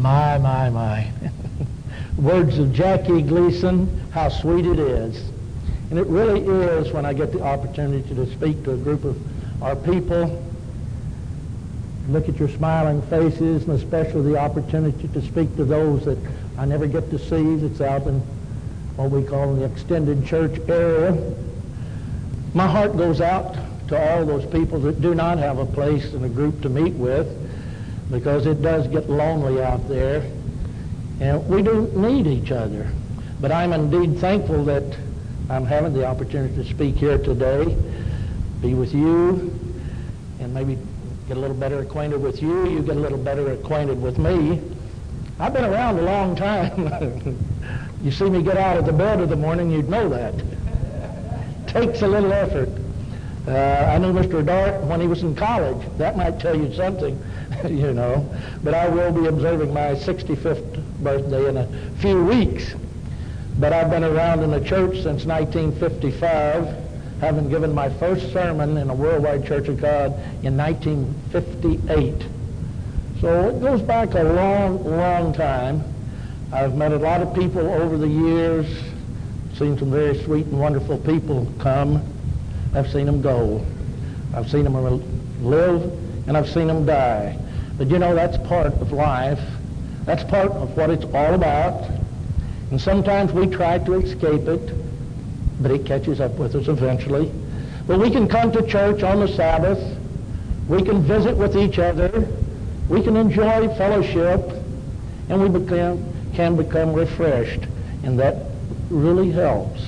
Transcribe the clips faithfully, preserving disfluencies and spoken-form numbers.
My, my, my. Words of Jackie Gleason, how sweet it is. And it really is when I get the opportunity to speak to a group of our people, look at your smiling faces, and especially the opportunity to speak to those that I never get to see that's out in what we call the extended church area. My heart goes out to all those people that do not have a place and a group to meet with, because it does get lonely out there, and we do need each other. But I'm indeed thankful that I'm having the opportunity to speak here today, be with you, and maybe get a little better acquainted with you, you get a little better acquainted with me. I've been around a long time. You see me get out of the bed in the morning, you'd know that. Takes a little effort. Uh, I knew Mister Dart when he was in college. That might tell you something, you know. But I will be observing my sixty-fifth birthday in a few weeks. But I've been around in the church since nineteen fifty-five, having given my first sermon in a Worldwide Church of God in nineteen fifty-eight. So it goes back a long, long time. I've met a lot of people over the years, seen some very sweet and wonderful people come. I've seen them go. I've seen them live, and I've seen them die. But you know, that's part of life. That's part of what it's all about. And sometimes we try to escape it, but it catches up with us eventually. But we can come to church on the Sabbath. We can visit with each other. We can enjoy fellowship, and we become, can become refreshed, and that really helps.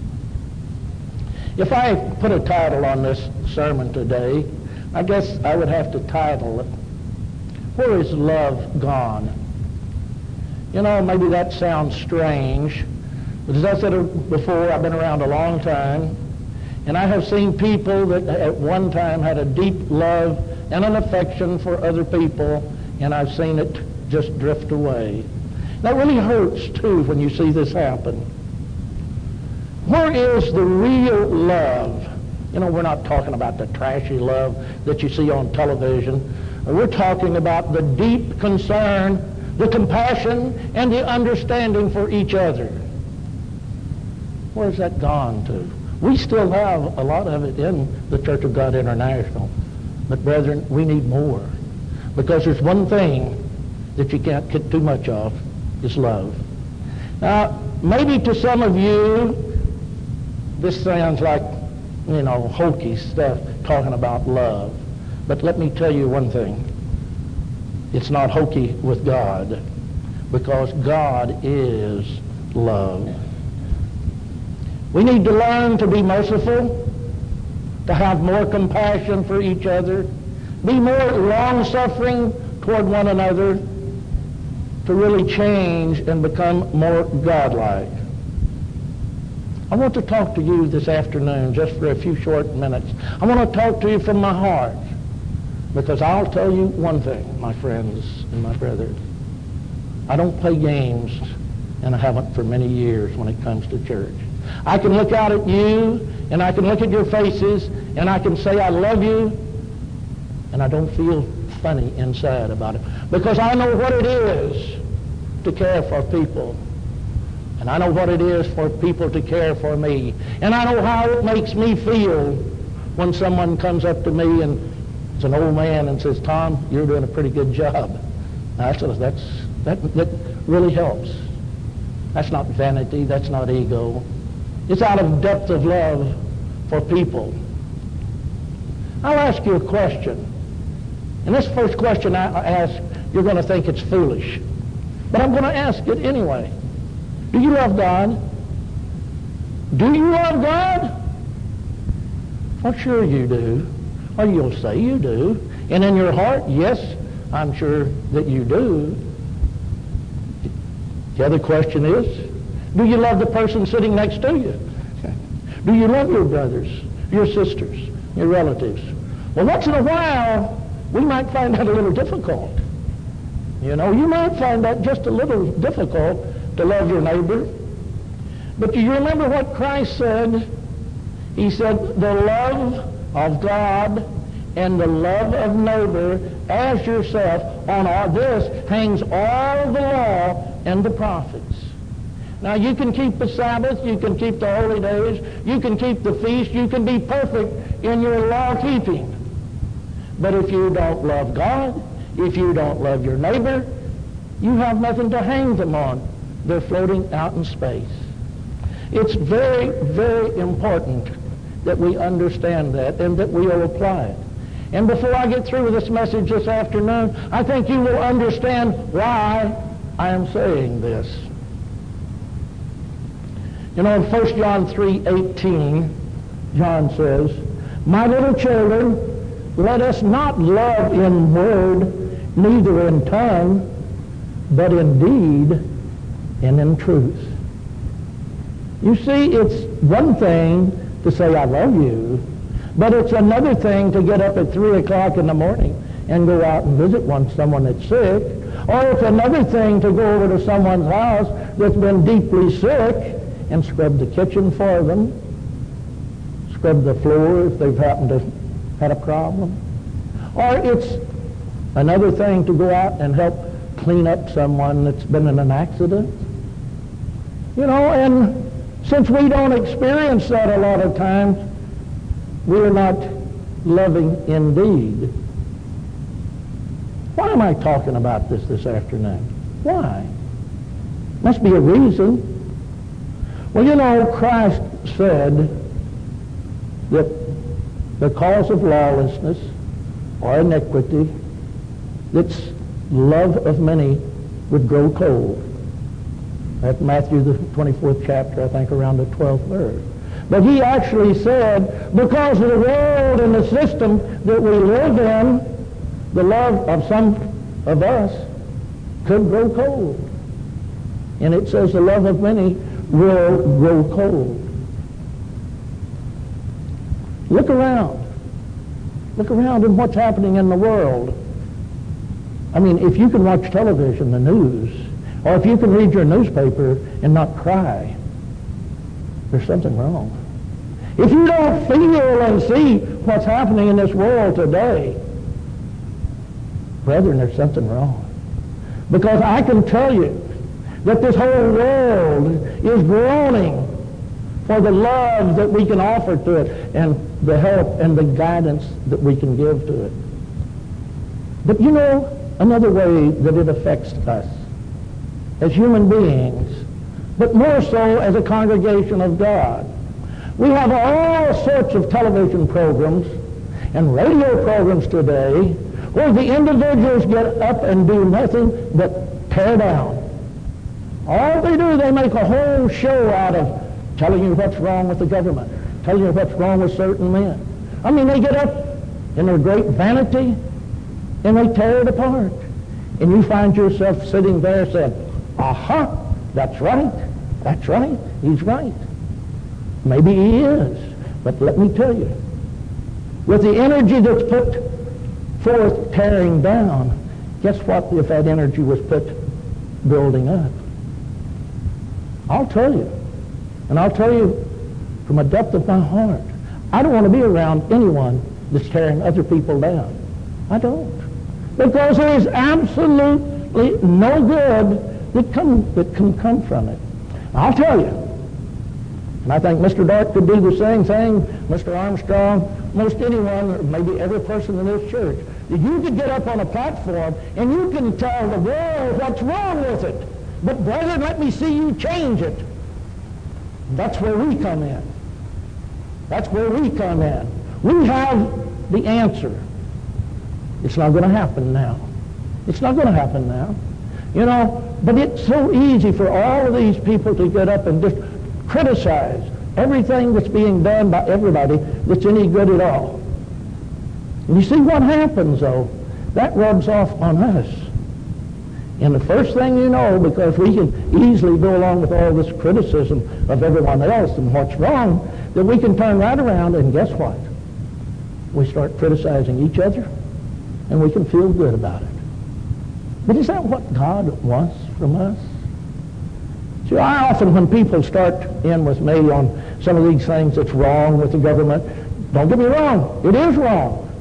If I put a title on this sermon today, I guess I would have to title it, Where is Love Gone? You know, maybe that sounds strange, but as I said before, I've been around a long time, and I have seen people that at one time had a deep love and an affection for other people, and I've seen it just drift away. That really hurts, too, when you see this happen. Where is the real love? You know, we're not talking about the trashy love that you see on television. We're talking about the deep concern, the compassion, and the understanding for each other. Where's that gone to? We still have a lot of it in the Church of God International. But brethren, we need more. Because there's one thing that you can't get too much of, is love. Now, maybe to some of you, this sounds like, you know, hokey stuff, talking about love. But let me tell you one thing. It's not hokey with God, because God is love. We need to learn to be merciful, to have more compassion for each other, be more long-suffering toward one another, to really change and become more godlike. I want to talk to you this afternoon just for a few short minutes. I want to talk to you from my heart, because I'll tell you one thing, my friends and my brothers. I don't play games, and I haven't for many years when it comes to church. I can look out at you, and I can look at your faces, and I can say I love you, and I don't feel funny inside about it, because I know what it is to care for people. And I know what it is for people to care for me. And I know how it makes me feel when someone comes up to me and it's an old man and says, Tom, you're doing a pretty good job. That's, that's, that, that really helps. That's not vanity. That's not ego. It's out of depth of love for people. I'll ask you a question. And this first question I ask, you're going to think it's foolish. But I'm going to ask it anyway. Do you love God? Do you love God? Well, sure you do. Or you'll say you do. And in your heart, yes, I'm sure that you do. The other question is, do you love the person sitting next to you? Do you love your brothers, your sisters, your relatives? Well, once in a while, we might find that a little difficult. You know, you might find that just a little difficult to love your neighbor. But do you remember what Christ said? He said, the love of God and the love of neighbor as yourself. On all this hangs all the law and the prophets. Now you can keep the Sabbath, you can keep the holy days, you can keep the feast, you can be perfect in your law keeping. But if you don't love God, if you don't love your neighbor, you have nothing to hang them on. They're floating out in space. It's very, very important that we understand that and that we will apply it. And before I get through with this message this afternoon, I think you will understand why I am saying this. You know, in First John three eighteen, John says, "My little children, let us not love in word, neither in tongue, but in deed and in truth." You see, it's one thing to say, "I love you," but it's another thing to get up at three o'clock in the morning and go out and visit one someone that's sick. Or it's another thing to go over to someone's house that's been deeply sick and scrub the kitchen for them, scrub the floor if they've happened to had a problem. Or it's another thing to go out and help clean up someone that's been in an accident. You know, and since we don't experience that a lot of times, we're not loving indeed. Why am I talking about this this afternoon? Why? Must be a reason. Well, you know, Christ said that the cause of lawlessness or iniquity, that's love of many, would grow cold. That's Matthew the twenty-fourth chapter, I think around the twelfth verse. But he actually said, because of the world and the system that we live in, the love of some of us could grow cold. And it says the love of many will grow cold. Look around. Look around at what's happening in the world. I mean, if you can watch television, the news, or if you can read your newspaper and not cry, there's something wrong. If you don't feel and see what's happening in this world today, brethren, there's something wrong. Because I can tell you that this whole world is groaning for the love that we can offer to it and the help and the guidance that we can give to it. But you know, another way that it affects us as human beings, but more so as a congregation of God. We have all sorts of television programs and radio programs today where the individuals get up and do nothing but tear down. All they do, they make a whole show out of telling you what's wrong with the government, telling you what's wrong with certain men. I mean, they get up in their great vanity and they tear it apart. And you find yourself sitting there saying, aha, that's right, that's right, he's right. Maybe he is, but let me tell you, with the energy that's put forth tearing down, guess what if that energy was put building up? I'll tell you, and I'll tell you from the depth of my heart, I don't want to be around anyone that's tearing other people down. I don't. Because there is absolutely no good that, come, that can come from it. I'll tell you, and I think Mister Dart could do the same thing, Mister Armstrong, most anyone, or maybe every person in this church, that you could get up on a platform and you can tell the world what's wrong with it. But brethren, let me see you change it. That's where we come in. That's where we come in. We have the answer. It's not going to happen now. It's not going to happen now. You know, but it's so easy for all of these people to get up and just criticize everything that's being done by everybody that's any good at all. And you see what happens, though? That rubs off on us. And the first thing you know, because we can easily go along with all this criticism of everyone else and what's wrong, that we can turn right around and guess what? We start criticizing each other and we can feel good about it. But is that what God wants from us? See, I often, when people start in with me on some of these things that's wrong with the government, don't get me wrong, it is wrong.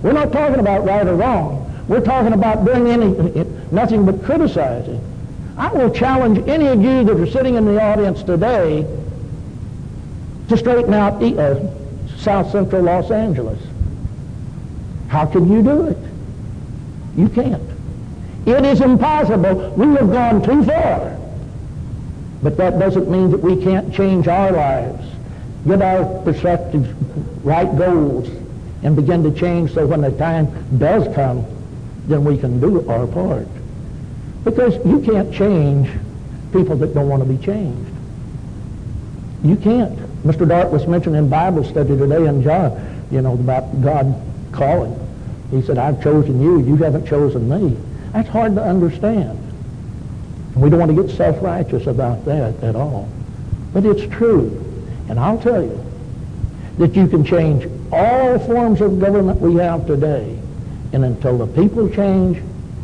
We're not talking about right or wrong. We're talking about doing any, nothing but criticizing. I will challenge any of you that are sitting in the audience today to straighten out uh, South Central Los Angeles. How can you do it? You can't. It is impossible. We have gone too far. But that doesn't mean that we can't change our lives, get our perspectives, right goals, and begin to change so when the time does come, then we can do our part. Because you can't change people that don't want to be changed. You can't. Mister Dart was mentioning in Bible study today in John, you know, about God calling. He said, I've chosen you, you haven't chosen me. That's hard to understand. We don't want to get self-righteous about that at all. But it's true. And I'll tell you that you can change all forms of government we have today. And until the people change,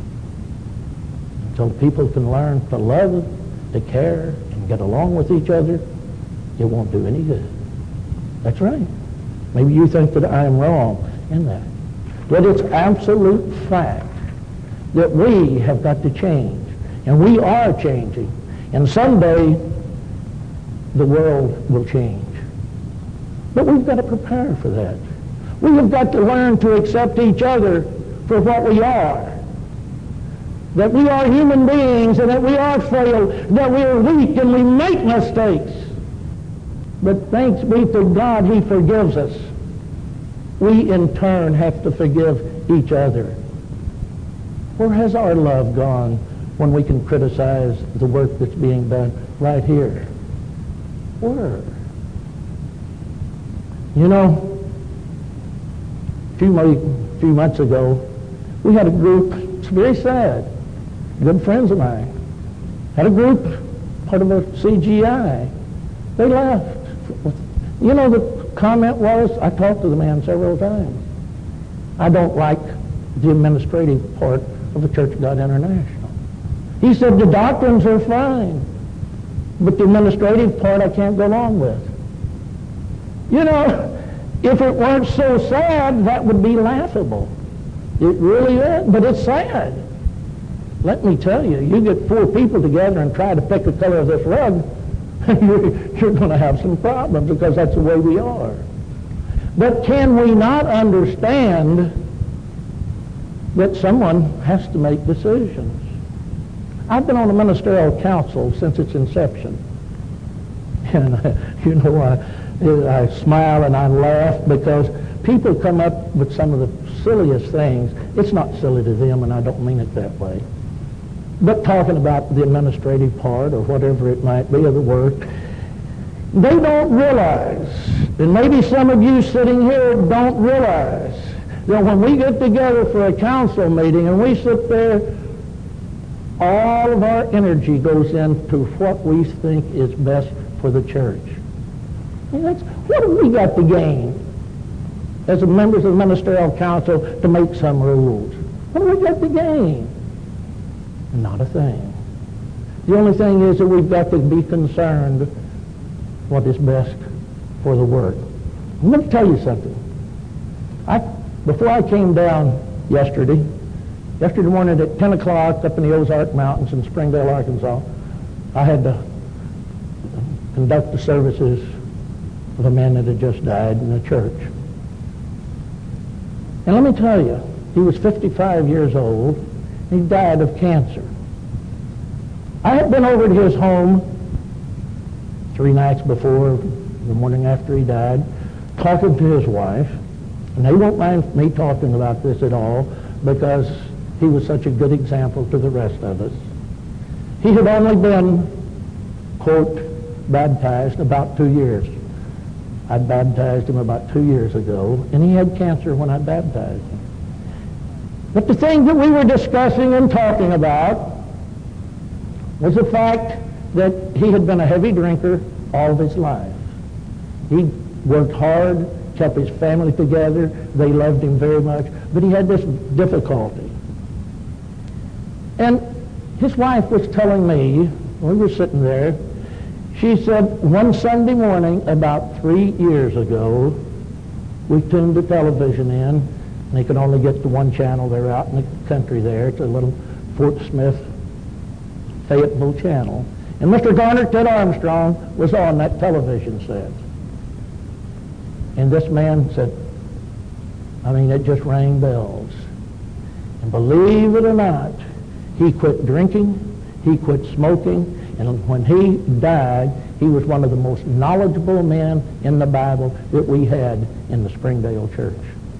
until people can learn to love, to care, and get along with each other, it won't do any good. That's right. Maybe you think that I am wrong in that. But it's absolute fact that we have got to change. And we are changing. And someday, the world will change. But we've got to prepare for that. We have got to learn to accept each other for what we are. That we are human beings and that we are frail, that we are weak and we make mistakes. But thanks be to God, He forgives us. We in turn have to forgive each other. Where has our love gone when we can criticize the work that's being done right here? Where? You know, a few, mo- few months ago, we had a group, it's very sad, good friends of mine, had a group, part of a C G I. They left. You know, the comment was, I talked to the man several times, I don't like the administrative part of the Church of God International. He said, the doctrines are fine, but the administrative part I can't go along with. You know, if it weren't so sad, that would be laughable. It really is, but it's sad. Let me tell you, you get four people together and try to pick the color of this rug, you're, you're going to have some problems because that's the way we are. But can we not understand that someone has to make decisions? I've been on the ministerial council since its inception. And, uh, you know, I, I smile and I laugh because people come up with some of the silliest things. It's not silly to them, and I don't mean it that way. But talking about the administrative part or whatever it might be of the work, they don't realize, and maybe some of you sitting here don't realize, that when we get together for a council meeting and we sit there, all of our energy goes into what we think is best for the church. I mean, that's, what have we got to gain as members of the ministerial council to make some rules? What have we got to gain? Not a thing. The only thing is that we've got to be concerned what is best for the work. I'm going to tell you something. I, before I came down yesterday, yesterday morning at ten o'clock up in the Ozark Mountains in Springdale, Arkansas, I had to conduct the services of a man that had just died in the church. And let me tell you, he was fifty-five years old. He died of cancer. I had been over to his home three nights before, the morning after he died, talking to his wife. And they won't mind me talking about this at all because he was such a good example to the rest of us. He had only been, quote, baptized about two years. I baptized him about two years ago, and he had cancer when I baptized him. But the thing that we were discussing and talking about was the fact that he had been a heavy drinker all of his life. He worked hard, kept his family together, they loved him very much, but he had this difficulty. And his wife was telling me, when we were sitting there, she said, one Sunday morning about three years ago, we tuned the television in, And they could only get to one channel. They're out in the country there. It's a little Fort Smith, Fayetteville channel. And Mister Garner Ted Armstrong was on that television set. And this man said, I mean, it just rang bells. And believe it or not, he quit drinking, he quit smoking, and when he died, he was one of the most knowledgeable men in the Bible that we had in the Springdale church.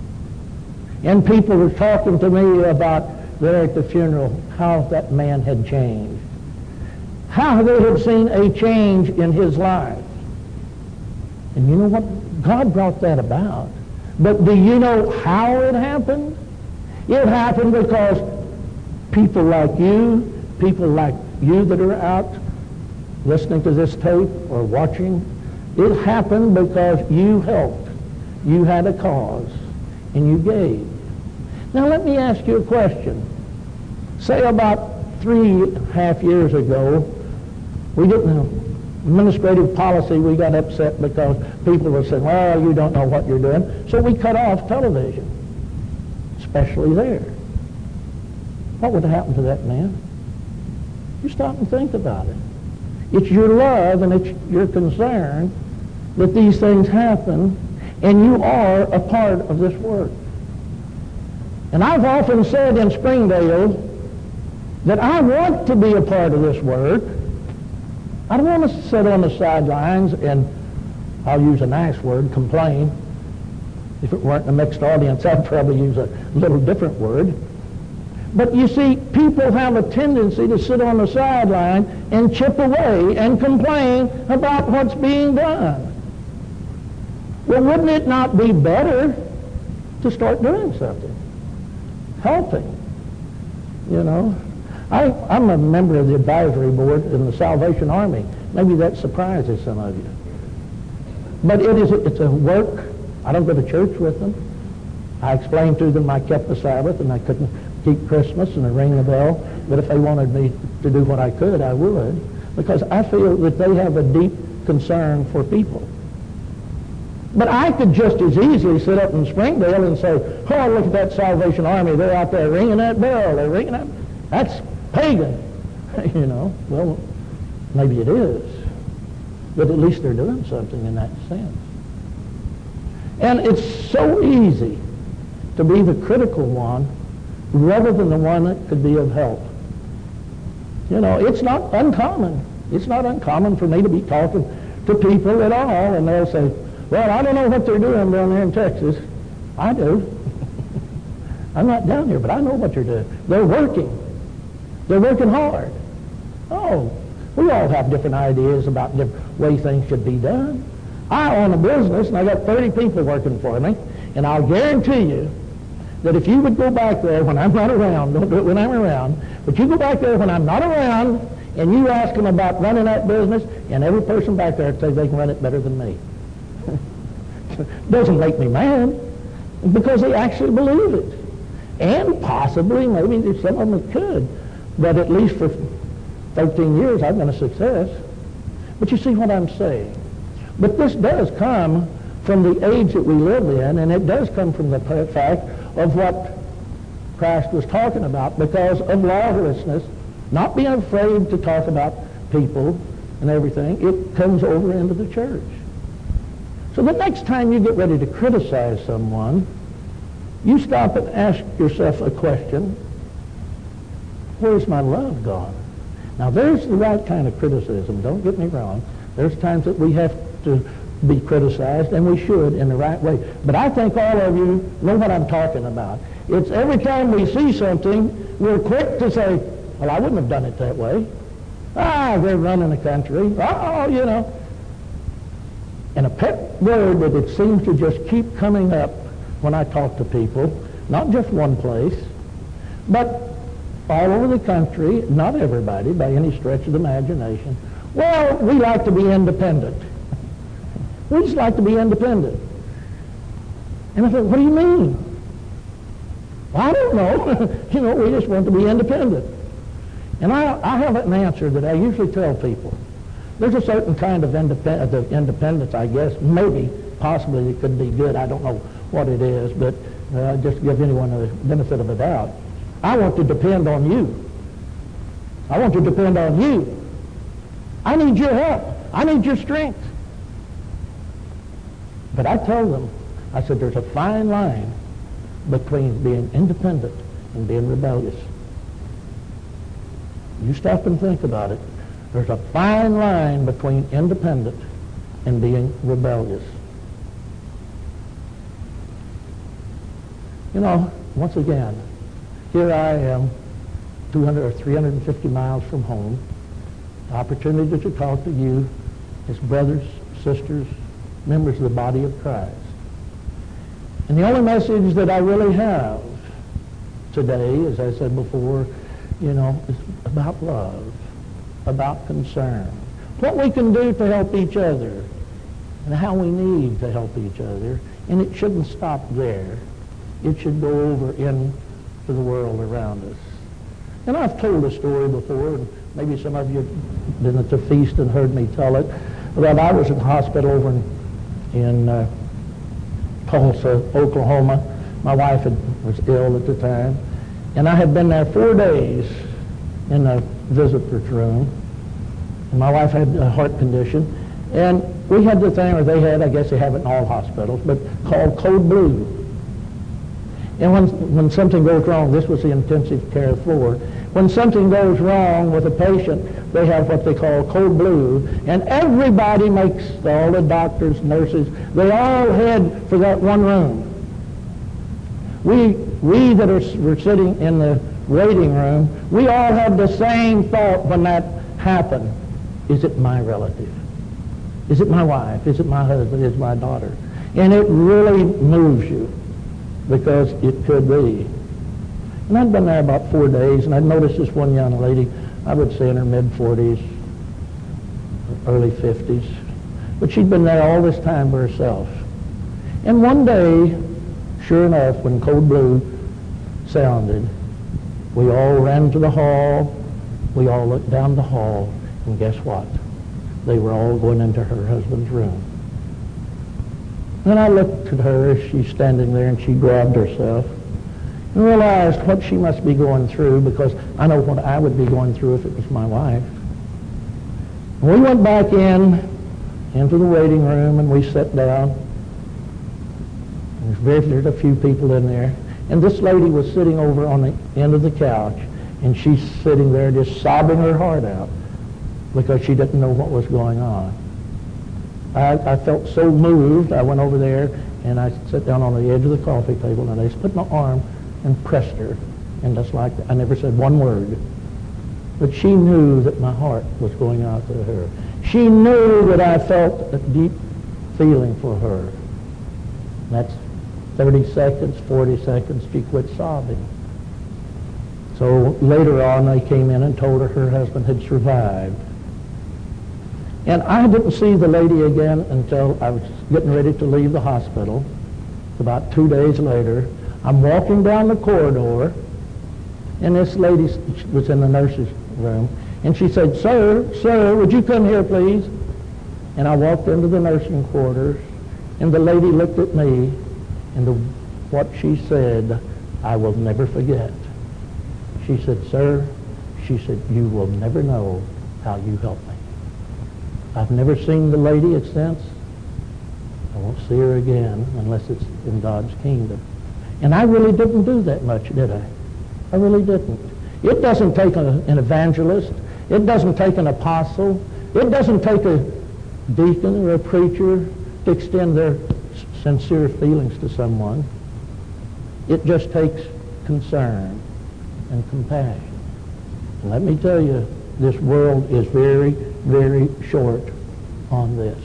And people were talking to me about there at the funeral how that man had changed. How they had seen a change in his life. And you know what? God brought that about. But do you know how it happened? It happened because people like you, people like you that are out listening to this tape or watching, it happened because you helped. You had a cause, and you gave. Now let me ask you a question. Say about three and a half years ago, we didn't have administrative policy, we got upset because people were saying, well, you don't know what you're doing. So we cut off television, especially there. What would have happened to that man? You stop and think about it. It's your love and it's your concern that these things happen, and you are a part of this work. And I've often said in Springdale that I want to be a part of this work. I don't want to sit on the sidelines and, I'll use a nice word, complain. If it weren't a mixed audience, I'd probably use a little different word. But you see, people have a tendency to sit on the sideline and chip away and complain about what's being done. Well, wouldn't it not be better to start doing something? Helping, you know. I, I'm a member of the advisory board in the Salvation Army. Maybe that surprises some of you. But it is, it's a work. I don't go to church with them. I explained to them I kept the Sabbath and I couldn't keep Christmas and ring the bell. But if they wanted me to do what I could, I would. Because I feel that they have a deep concern for people. But I could just as easily sit up in Springdale and say, oh, look at that Salvation Army. They're out there ringing that bell. They're ringing that. That's pagan. You know, well, maybe it is. But at least they're doing something in that sense. And it's so easy to be the critical one rather than the one that could be of help. You know, it's not uncommon. It's not uncommon for me to be talking to people at all, and they'll say, well, I don't know what they're doing down there in Texas. I do. I'm not down here, but I know what they're doing. They're working. They're working hard. Oh, we all have different ideas about different way things should be done. I own a business, and I got thirty people working for me, and I'll guarantee you that if you would go back there when I'm not around, don't do it when I'm around, but you go back there when I'm not around, and you ask them about running that business, and every person back there says they can run it better than me. Doesn't make me mad, because they actually believe it. And possibly, maybe some of them could, but at least for thirteen years I've been a success. But you see what I'm saying. But this does come from the age that we live in, and it does come from the fact of what Christ was talking about, because of lawlessness, not being afraid to talk about people and everything. It comes over into the church. So the next time you get ready to criticize someone, you stop and ask yourself a question: where's my love gone? Now there's the right kind of criticism, don't get me wrong. There's times that we have to be criticized, and we should in the right way. But I think all of you know what I'm talking about. It's every time we see something, we're quick to say, well, I wouldn't have done it that way. Ah, they're running the country. Oh, you know. And a pet word that it seems to just keep coming up when I talk to people, not just one place, but all over the country, not everybody by any stretch of the imagination. Well, we like to be independent. We just like to be independent. And I thought, what do you mean? Well, I don't know. You know, we just want to be independent. And I, I have an answer that I usually tell people. There's a certain kind of independ- independence, I guess, maybe, possibly it could be good. I don't know what it is, but uh, just to give anyone the benefit of the doubt. I want to depend on you. I want to depend on you. I need your help. I need your strength. But I told them, I said, there's a fine line between being independent and being rebellious. You stop and think about it. There's a fine line between independent and being rebellious. You know, once again, here I am, two hundred or three hundred fifty miles from home. The opportunity to talk to you as brothers, sisters, members of the body of Christ. And the only message that I really have today, as I said before, you know, is about love, about concern. What we can do to help each other, and how we need to help each other. And it shouldn't stop there. It should go over into the world around us. And I've told a story before, and maybe some of you have been at the feast and heard me tell it, about I was in the hospital over in, in uh, Tulsa, Oklahoma. My wife had, was ill at the time. And I had been there four days in a visitor's room. And my wife had a heart condition. And we had the thing, or they had, I guess they have it in all hospitals, but called code blue. And when, when something goes wrong, this was the intensive care floor, when something goes wrong with a patient, they have what they call code blue, and everybody makes, all the doctors, nurses, they all head for that one room. We, we that are were sitting in the waiting room, we all have the same thought when that happened. Is it my relative? Is it my wife? Is it my husband? Is it my daughter? And it really moves you, because it could be. And I'd been there about four days, and I'd noticed this one young lady, I would say in her mid-forties, early fifties, but she'd been there all this time by herself. And one day, sure enough, when code blue sounded, we all ran to the hall, we all looked down the hall, and guess what? They were all going into her husband's room. Then I looked at her as she's standing there, and she grabbed herself and realized what she must be going through, because I know what I would be going through if it was my wife. And we went back in, into the waiting room, and we sat down. There's very a few people in there. And this lady was sitting over on the end of the couch, and she's sitting there just sobbing her heart out because she didn't know what was going on. I, I felt so moved, I went over there and I sat down on the edge of the coffee table, and I just put my arm and pressed her. And just like that, I never said one word. But she knew that my heart was going out to her. She knew that I felt a deep feeling for her. And that's thirty seconds, forty seconds, she quit sobbing. So later on, they came in and told her her husband had survived. And I didn't see the lady again until I was getting ready to leave the hospital. About two days later, I'm walking down the corridor, and this lady was in the nurse's room, and she said, "Sir, sir, would you come here, please?" And I walked into the nursing quarters, and the lady looked at me, and the, what she said, I will never forget. She said, "Sir," she said, "you will never know how you helped me. I've never seen the lady since. I won't see her again unless it's in God's kingdom." And I really didn't do that much, did I? I really didn't. It doesn't take a, an evangelist. It doesn't take an apostle. It doesn't take a deacon or a preacher to extend their sincere feelings to someone. It just takes concern and compassion. And let me tell you, this world is very, very short on this.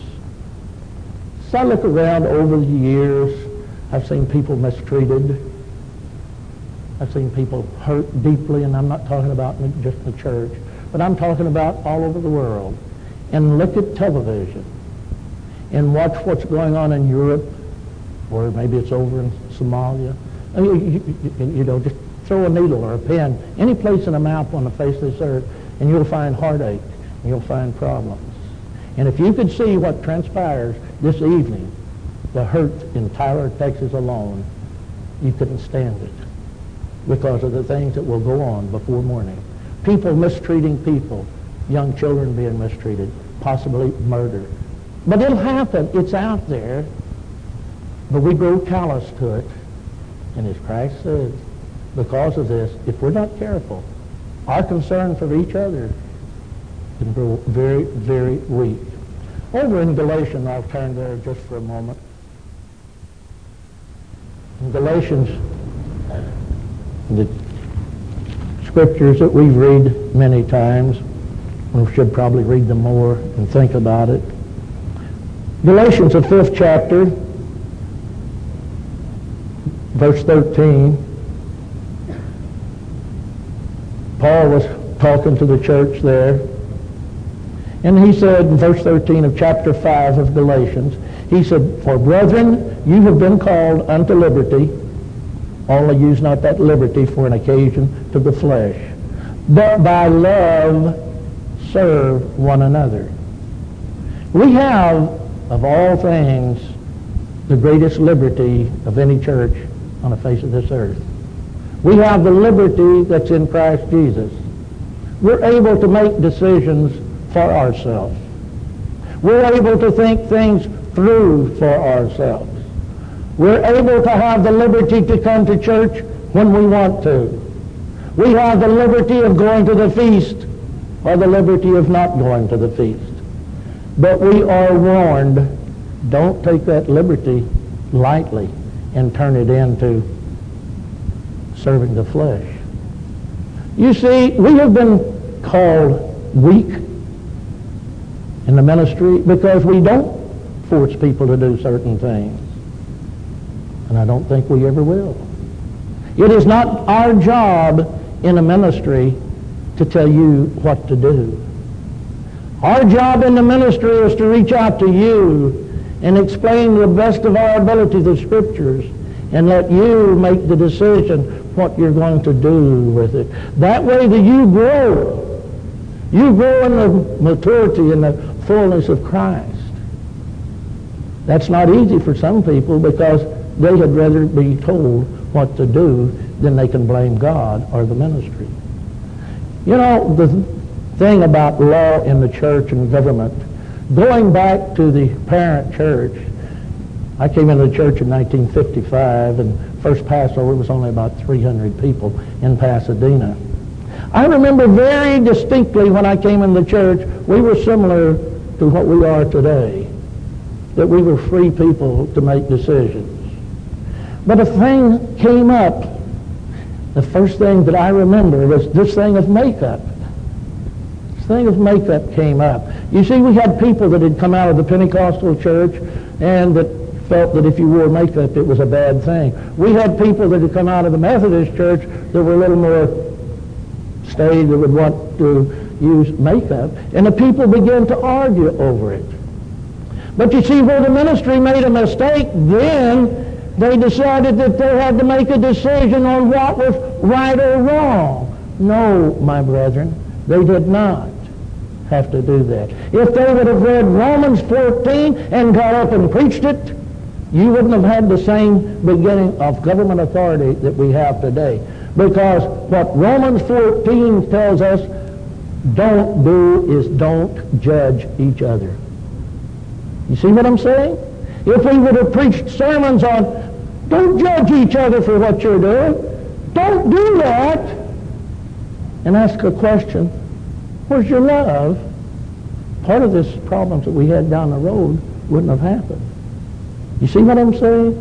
So I look around over the years, I've seen people mistreated. I've seen people hurt deeply, and I'm not talking about just the church, but I'm talking about all over the world. And look at television and watch what's going on in Europe, or maybe it's over in Somalia. I mean, you, you, you know, just throw a needle or a pen any place in a map on the face of this earth, and you'll find heartache, and you'll find problems. And if you could see what transpires this evening, the hurt in Tyler, Texas alone, you couldn't stand it because of the things that will go on before morning. People mistreating people, young children being mistreated, possibly murder. But it'll happen. It's out there. But we grow callous to it. And as Christ said, because of this, if we're not careful, our concern for each other can grow very, very weak. Over in Galatians, I'll turn there just for a moment. In Galatians, the scriptures that we read many times, we should probably read them more and think about it. Galatians, the fifth chapter, verse thirteen. Paul was talking to the church there, and he said in verse thirteen of chapter five of Galatians, he said, "For brethren, you have been called unto liberty, only use not that liberty for an occasion to the flesh, but by love serve one another." We have, of all things, the greatest liberty of any church on the face of this earth. We have the liberty that's in Christ Jesus. We're able to make decisions for ourselves. We're able to think things through for ourselves. We're able to have the liberty to come to church when we want to. We have the liberty of going to the feast or the liberty of not going to the feast. But we are warned, don't take that liberty lightly and turn it into serving the flesh. You see, we have been called weak in the ministry because we don't force people to do certain things. And I don't think we ever will. It is not our job in a ministry to tell you what to do. Our job in the ministry is to reach out to you and explain to the best of our ability the Scriptures and let you make the decision what you're going to do with it. That way that you grow. You grow in the maturity and the fullness of Christ. That's not easy for some people because they had rather be told what to do than they can blame God or the ministry. You know, the thing about law in the church and government, going back to the parent church, I came into the church in nineteen fifty-five, and first Passover was only about three hundred people in Pasadena. I remember very distinctly when I came in the church, we were similar to what we are today, that we were free people to make decisions. But a thing came up. The first thing that I remember was this thing of makeup. This thing of makeup came up. You see, we had people that had come out of the Pentecostal church and that felt that if you wore makeup, it was a bad thing. We had people that had come out of the Methodist church that were a little more staid, that would want to use makeup. And the people began to argue over it. But you see, where the ministry made a mistake, then they decided that they had to make a decision on what was right or wrong. No, my brethren, they did not have to do that. If they would have read Romans fourteen and got up and preached it, you wouldn't have had the same beginning of government authority that we have today. Because what Romans fourteen tells us don't do is don't judge each other. You see what I'm saying? If we would have preached sermons on don't judge each other for what you're doing, don't do that, and ask a question, where's your love? Part of this problems that we had down the road wouldn't have happened. You see what I'm saying?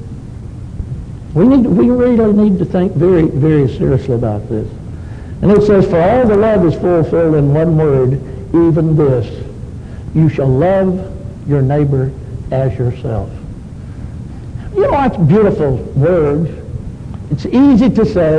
We need, we really need to think very, very seriously about this. And it says, for all the love is fulfilled in one word, even this, you shall love your neighbor as yourself. You know, that's beautiful words. It's easy to say.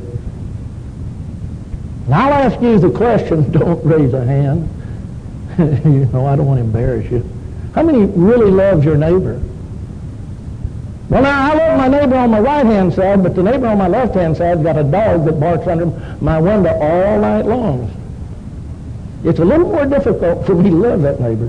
And I'll ask you the question, don't raise a hand. You know, I don't want to embarrass you. How many really loves your neighbor? Well, now, I love my neighbor on my right-hand side, but the neighbor on my left-hand side's got a dog that barks under my window all night long. It's a little more difficult for me to love that neighbor.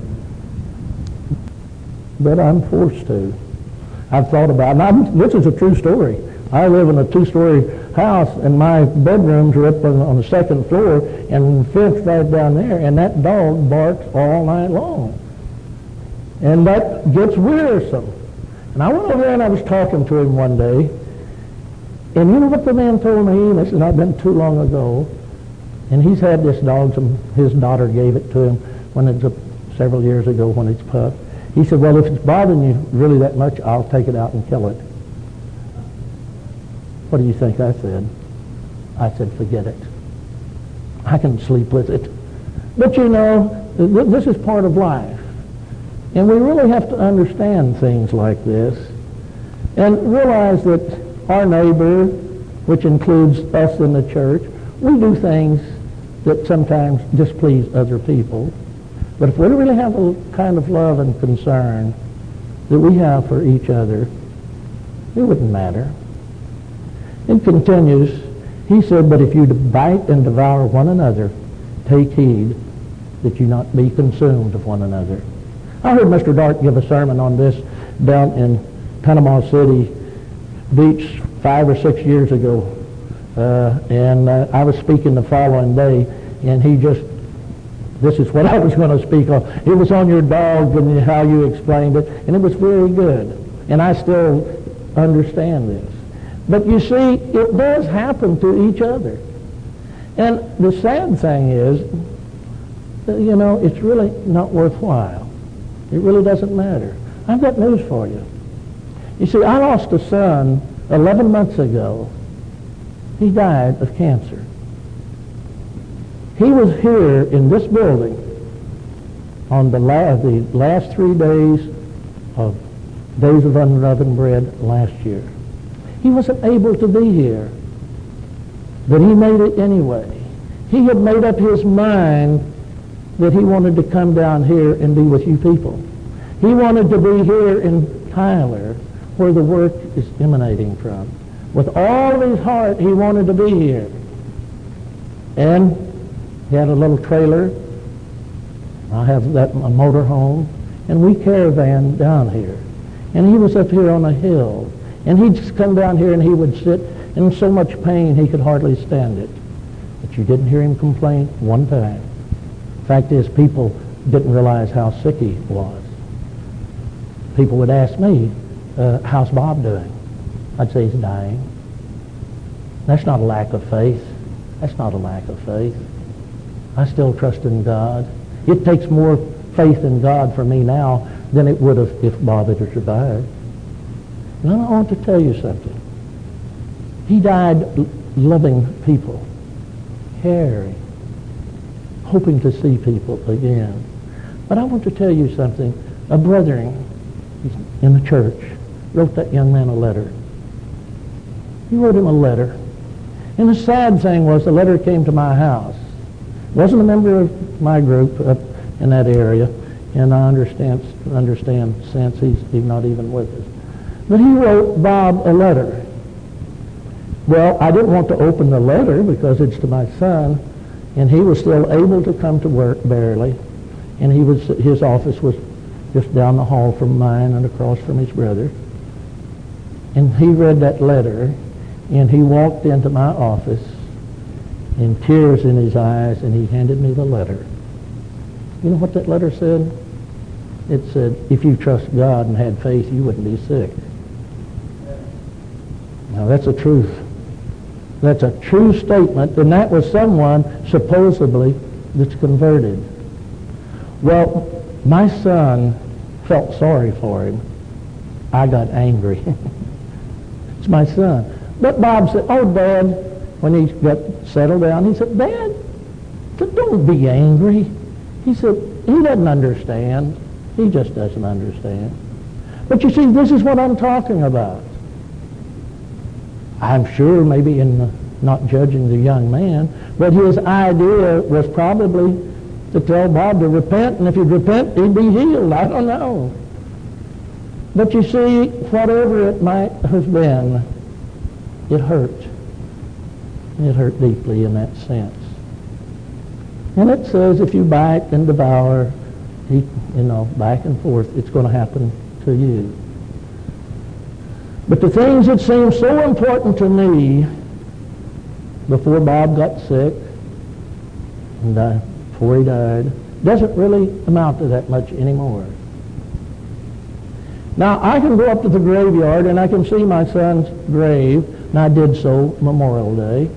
But I'm forced to. I've thought about it. And I'm, this is a true story. I live in a two-story house, and my bedrooms are up on, on the second floor, and the fence right down there, and that dog barks all night long. And that gets wearisome. And I went over there and I was talking to him one day, and you know what the man told me? This has not been too long ago. And he's had this dog, some, his daughter gave it to him when it's a, several years ago when it's pup. He said, well, if it's bothering you really that much, I'll take it out and kill it. What do you think I said? I said, forget it. I can sleep with it. But you know, th- this is part of life. And we really have to understand things like this and realize that our neighbor, which includes us in the church, we do things that sometimes displease other people. But if we really have the kind of love and concern that we have for each other, it wouldn't matter. It continues, he said, but if you bite and devour one another, take heed that you not be consumed of one another. I heard Mister Dark give a sermon on this down in Panama City Beach five or six years ago. Uh, and uh, I was speaking the following day, and he just, this is what I was going to speak on. It was on your dog and how you explained it, and it was very good. And I still understand this. But you see, it does happen to each other. And the sad thing is, you know, it's really not worthwhile. It really doesn't matter. I've got news for you. You see, I lost a son eleven months ago. He died of cancer. He was here in this building on the, la- the last three days of Days of Unleavened Bread last year. He wasn't able to be here, but he made it anyway. He had made up his mind that he wanted to come down here and be with you people. He wanted to be here in Tyler, where the work is emanating from. With all of his heart, he wanted to be here. And he had a little trailer. I have that a motor home, and we caravan down here. And he was up here on a hill. And he'd just come down here and he would sit in so much pain he could hardly stand it. But you didn't hear him complain one time. Fact is, people didn't realize how sick he was. People would ask me, uh, how's Bob doing? I'd say he's dying. That's not a lack of faith. That's not a lack of faith. I still trust in God. It takes more faith in God for me now than it would have if Bob had survived. And I want to tell you something. He died l- loving people, caring, hoping to see people again. But I want to tell you something. A brethren in the church wrote that young man a letter. He wrote him a letter. And the sad thing was the letter came to my house. Wasn't a member of my group up in that area, and I understand understand since he's, he's not even with us. But he wrote Bob a letter. Well, I didn't want to open the letter because it's to my son, and he was still able to come to work barely, and he was his office was just down the hall from mine and across from his brother. And he read that letter, and he walked into my office in tears in his eyes, and he handed me the letter. You know what that letter said? It said, if you trust God and had faith, you wouldn't be sick. Now that's a truth. That's a true statement, and that was someone supposedly that's converted. Well, my son felt sorry for him. I got angry. It's my son. But Bob said, oh, Dad, when he got settled down, he said, Dad, don't be angry. He said, he doesn't understand. He just doesn't understand. But you see, this is what I'm talking about. I'm sure maybe in the, not judging the young man, but his idea was probably to tell Bob to repent, and if he'd repent, he'd be healed. I don't know. But you see, whatever it might have been, it hurt. It hurt deeply in that sense. And it says if you bite and devour, you know, back and forth, it's going to happen to you. But the things that seemed so important to me before Bob got sick and uh, before he died doesn't really amount to that much anymore. Now, I can go up to the graveyard and I can see my son's grave, and I did so Memorial Day.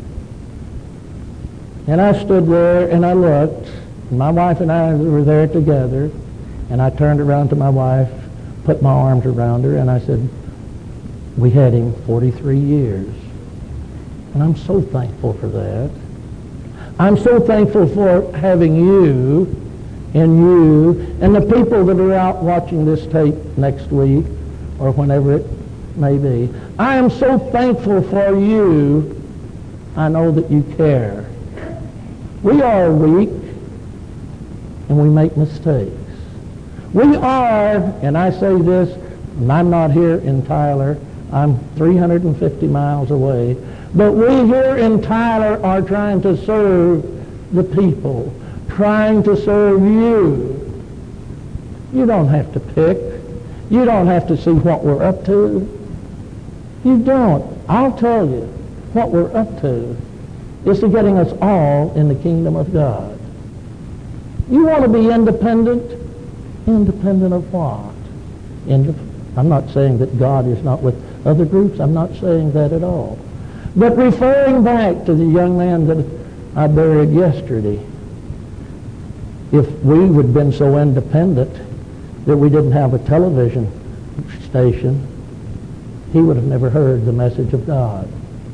And I stood there and I looked, and my wife and I were there together, and I turned around to my wife, put my arms around her, and I said, we had him forty-three years. And I'm so thankful for that. I'm so thankful for having you and you and the people that are out watching this tape next week or whenever it may be. I am so thankful for you. I know that you care. We are weak and we make mistakes. We are, and I say this, and I'm not here in Tyler, I'm three hundred fifty miles away, but we here in Tyler are trying to serve the people, trying to serve you. You don't have to pick. You don't have to see what we're up to. You don't. I'll tell you what we're up to is to getting us all in the kingdom of God. You want to be independent? Independent of what? Indep- I'm not saying that God is not with other groups. I'm not saying that at all. But referring back to the young man that I buried yesterday, if we would have been so independent that we didn't have a television station, he would have never heard the message of God.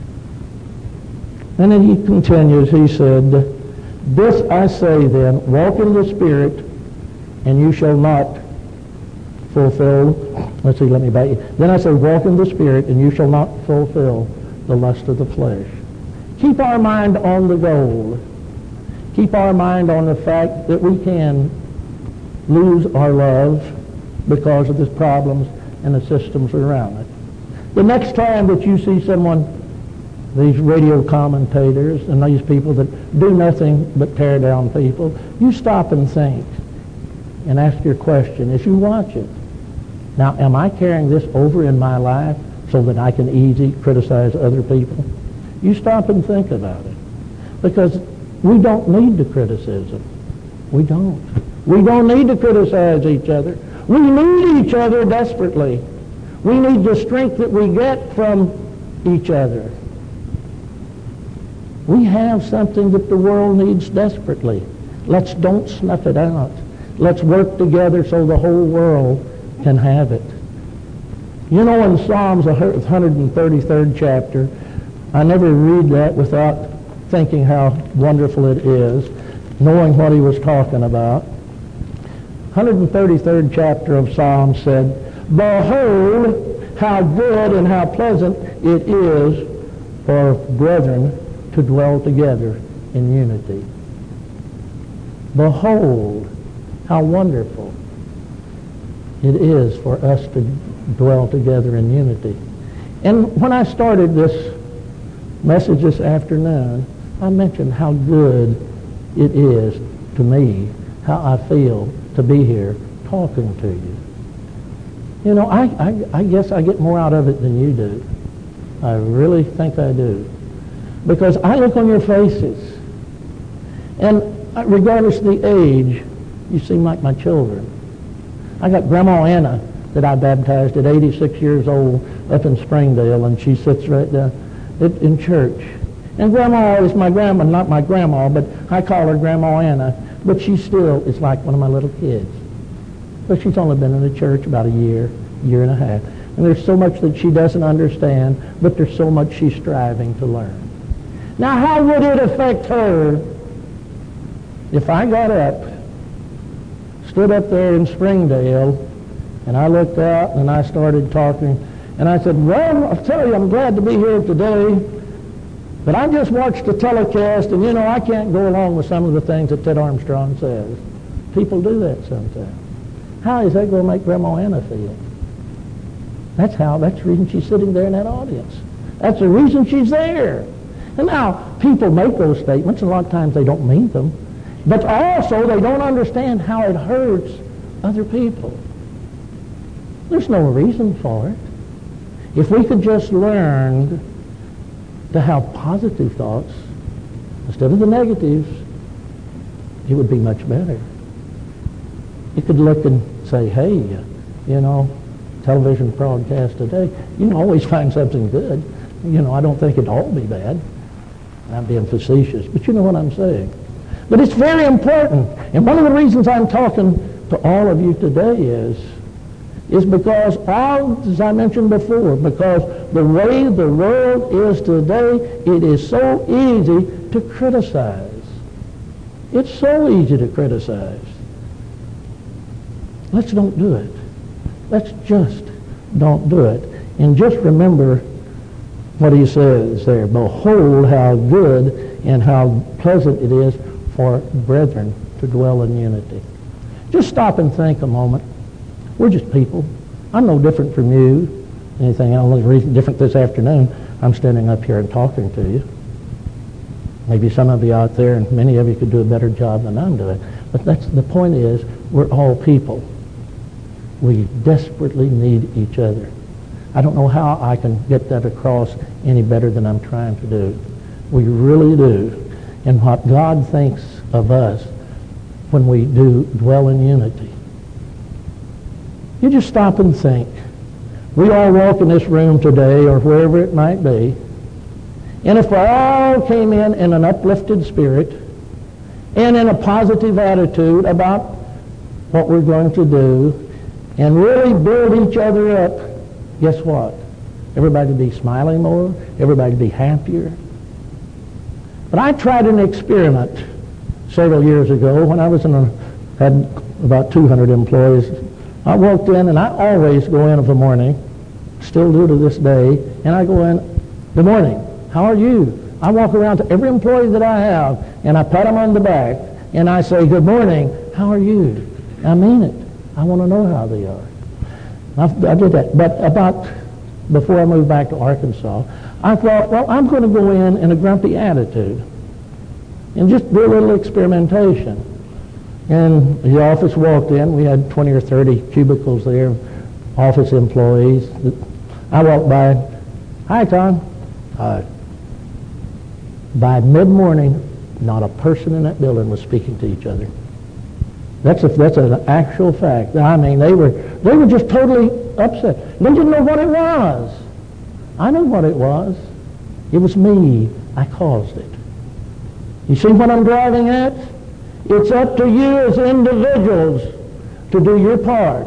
And then he continues, he said, this I say then, walk in the Spirit, and you shall not fulfill, let's see, let me back you. Then I say, walk in the Spirit, and you shall not fulfill the lust of the flesh. Keep our mind on the goal. Keep our mind on the fact that we can lose our love because of the problems and the systems around it. The next time that you see someone, these radio commentators and these people that do nothing but tear down people, you stop and think and ask your question as you watch it. Now, am I carrying this over in my life so that I can easily criticize other people? You stop and think about it. Because we don't need the criticism. We don't. We don't need to criticize each other. We need each other desperately. We need the strength that we get from each other. We have something that the world needs desperately. Let's don't snuff it out. Let's work together so the whole world can have it. You know, in Psalms one hundred thirty-third chapter, I never read that without thinking how wonderful it is, knowing what he was talking about. one hundred thirty-third chapter of Psalms said, behold, how good and how pleasant it is for brethren to dwell together in unity. Behold, how wonderful it is for us to dwell together in unity. And when I started this message this afternoon, I mentioned how good it is to me, how I feel to be here talking to you. You know, I, I, I guess I get more out of it than you do. I really think I do. Because I look on your faces, and regardless of the age, you seem like my children. I got Grandma Anna that I baptized at eighty-six years old up in Springdale, and she sits right there in church. And Grandma is my grandma, not my grandma, but I call her Grandma Anna, but she still is like one of my little kids. But she's only been in the church about a year, year and a half. And there's so much that she doesn't understand, but there's so much she's striving to learn. Now, how would it affect her if I got up, stood up there in Springdale, and I looked out and I started talking, and I said, well, I'll tell you, I'm glad to be here today, but I just watched the telecast, and you know, I can't go along with some of the things that Ted Armstrong says. People do that sometimes. How is that going to make Grandma Anna feel? That's how, that's the reason she's sitting there in that audience. That's the reason she's there. And now, people make those statements, and a lot of times they don't mean them, but also they don't understand how it hurts other people. There's no reason for it. If we could just learn to have positive thoughts instead of the negatives, it would be much better. You could look and say, hey, you know, television broadcast today, you can always find something good. You know, I don't think it'd all be bad. I'm being facetious, but you know what I'm saying. But it's very important. And one of the reasons I'm talking to all of you today is, is because, all, as I mentioned before, because the way the world is today, it is so easy to criticize. It's so easy to criticize. Let's don't do it. Let's just don't do it. And just remember what he says there. Behold how good and how pleasant it is for brethren to dwell in unity. Just stop and think a moment. We're just people. I'm no different from you. Anything else reason different this afternoon, I'm standing up here and talking to you. Maybe some of you out there, and many of you could do a better job than I'm doing. But that's the point is, we're all people. We desperately need each other. I don't know how I can get that across any better than I'm trying to do. We really do. And what God thinks of us when we do dwell in unity. You just stop and think. We all walk in this room today, or wherever it might be, and if we all came in in an uplifted spirit and in a positive attitude about what we're going to do and really build each other up, guess what? Everybody would be smiling more. Everybody would be happier. But I tried an experiment several years ago when I was in a, had about two hundred employees. I walked in, and I always go in of the morning, still do to this day, and I go in, good morning, how are you? I walk around to every employee that I have, and I pat them on the back, and I say, good morning, how are you? I mean it. I want to know how they are. I, I did that. But about, before I moved back to Arkansas, I thought, well, I'm going to go in in a grumpy attitude and just do a little experimentation. And the office walked in. We had twenty or thirty cubicles there, office employees. I walked by, hi, Tom. Hi. By mid-morning, not a person in that building was speaking to each other. That's a, that's an actual fact. I mean, they were they were just totally upset. They didn't know what it was. I knew what it was. It was me. I caused it. You see what I'm driving at? It's up to you as individuals to do your part.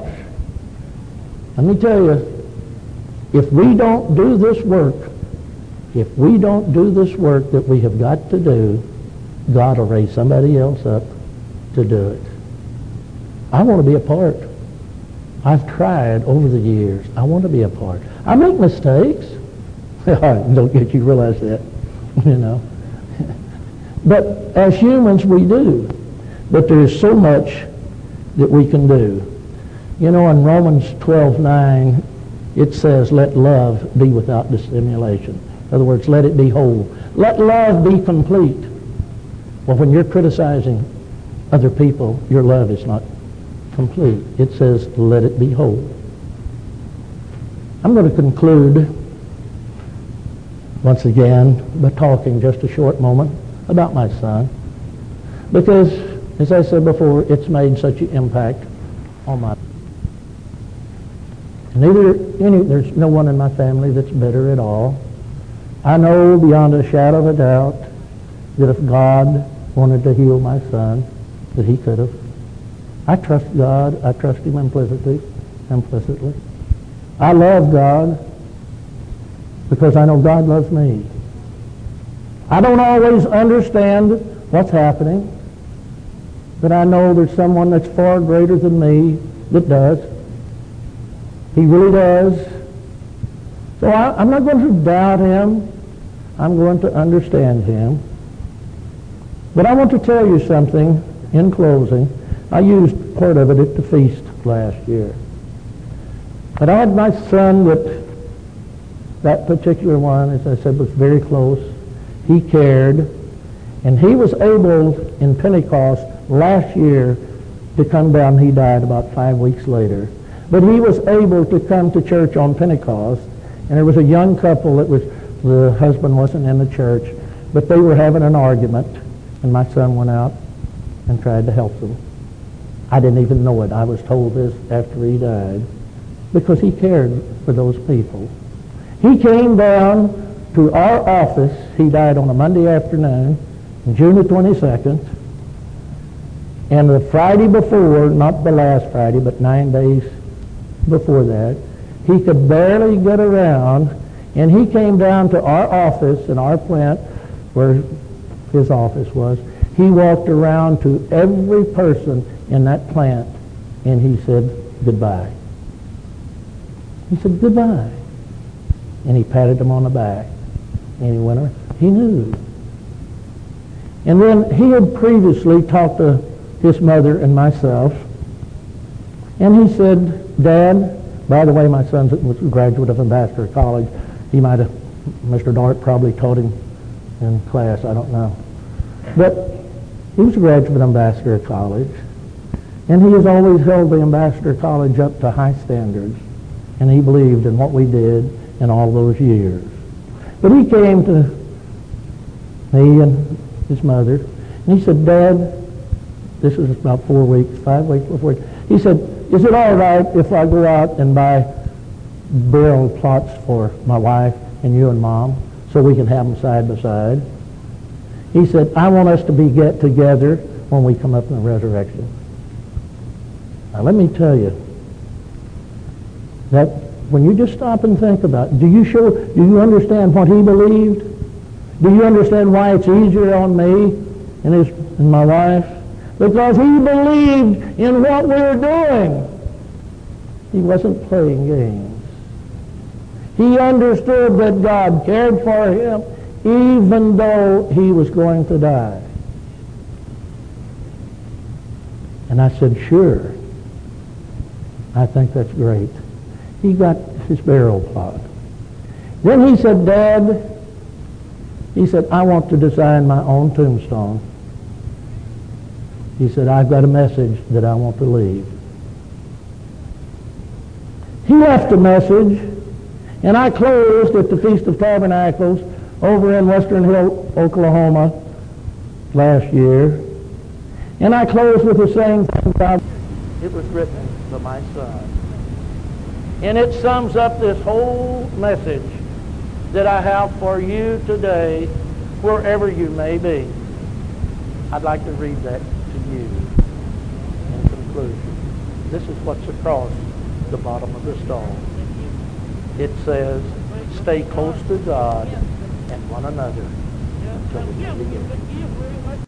Let me tell you, if we don't do this work, if we don't do this work that we have got to do, God will raise somebody else up to do it. I want to be a part. I've tried over the years. I want to be a part. I make mistakes. Don't get you realize that, you know. But as humans, we do. But there is so much that we can do. You know, in Romans twelve nine, it says, let love be without dissimulation. In other words, let it be whole. Let love be complete. Well, when you're criticizing other people, your love is not complete. It says, let it be whole. I'm going to conclude once again by talking just a short moment about my son, because, as I said before, it's made such an impact on my life. Neither any, there's no one in my family that's bitter at all. I know beyond a shadow of a doubt that if God wanted to heal my son, that he could have. I trust God. I trust him implicitly. implicitly. I love God because I know God loves me. I don't always understand what's happening, but I know there's someone that's far greater than me that does. He really does. So I, I'm not going to doubt him. I'm going to understand him. But I want to tell you something in closing. I used part of it at the feast last year. But I had my son that that particular one, as I said, was very close. He cared. And he was able in Pentecost last year to come down. He died about five weeks later. But he was able to come to church on Pentecost. And there was a young couple that was, the husband wasn't in the church, but they were having an argument, and my son went out and tried to help them. I didn't even know it. I was told this after he died, because he cared for those people. He came down to our office. He died on a Monday afternoon, June the twenty-second. And the Friday before, not the last Friday, but nine days before that, he could barely get around, and he came down to our office in our plant, where his office was. He walked around to every person in that plant, and he said goodbye. He said goodbye. And he patted them on the back, and he went around. He knew. And then he had previously talked to his mother and myself, and he said, Dad, by the way, my son was a graduate of Ambassador College. He might have, Mister Dart probably taught him in class, I don't know. But he was a graduate of Ambassador College, and he has always held the Ambassador College up to high standards, and he believed in what we did in all those years. But he came to me and his mother, and he said, Dad, this was about four weeks, five weeks before, he said, is it all right if I go out and buy burial plots for my wife and you and Mom so we can have them side by side? He said, I want us to be get together when we come up in the resurrection. Now let me tell you, that when you just stop and think about it, do you show, do you understand what he believed? Do you understand why it's easier on me and, his, and my wife? Because he believed in what we were doing. He wasn't playing games. He understood that God cared for him even though he was going to die. And I said, sure. I think that's great. He got his burial plot. Then he said, Dad, he said, I want to design my own tombstone. He said, I've got a message that I want to leave. He left a message, and I closed at the Feast of Tabernacles over in Western Hill, Oklahoma, last year. And I closed with the same thing about, it was written for my son. And it sums up this whole message that I have for you today, wherever you may be. I'd like to read that to you in conclusion. This is what's across the bottom of the stone. It says, stay close to God and one another until we meet again.